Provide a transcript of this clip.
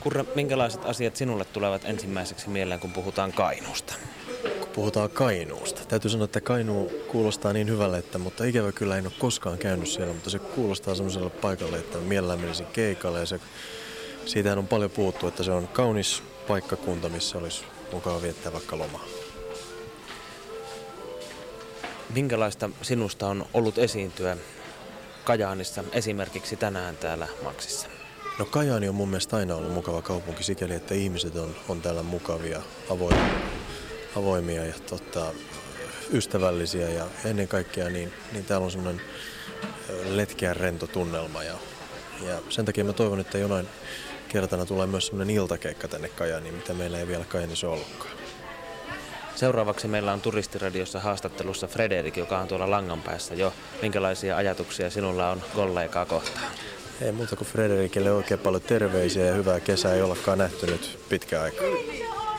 Kurra, minkälaiset asiat sinulle tulevat ensimmäiseksi mieleen, kun puhutaan Kainuusta? Kun puhutaan Kainuusta. Täytyy sanoa, että Kainuu kuulostaa niin hyvälle, mutta ikävä kyllä en ole koskaan käynyt siellä, mutta se kuulostaa semmoiselle paikalle, että mielellään menisin keikalle. Ja siitähän on paljon puhuttu, että se on kaunis paikkakunta, missä olisi mukava viettää vaikka lomaa. Minkälaista sinusta on ollut esiintyä Kajaanissa esimerkiksi tänään täällä Maksissa? No Kajaani on mun mielestä aina ollut mukava kaupunki sikäli, että ihmiset on täällä mukavia, avoimia ja ystävällisiä ja ennen kaikkea niin täällä on semmoinen letkeä rento tunnelma ja sen takia mä toivon, että jonain kertana tulee myös semmoinen iltakeikka tänne Kajaaniin, mitä meillä ei vielä Kajaanissa ollutkaan. Seuraavaksi meillä on Turistiradiossa haastattelussa Frederik, joka on tuolla langan päässä jo. Minkälaisia ajatuksia sinulla on kollegaa kohtaan? Ei muuta kuin Frederikille oikein paljon terveisiä ja hyvää kesää ei ollakaan nähty nyt pitkään aikaa.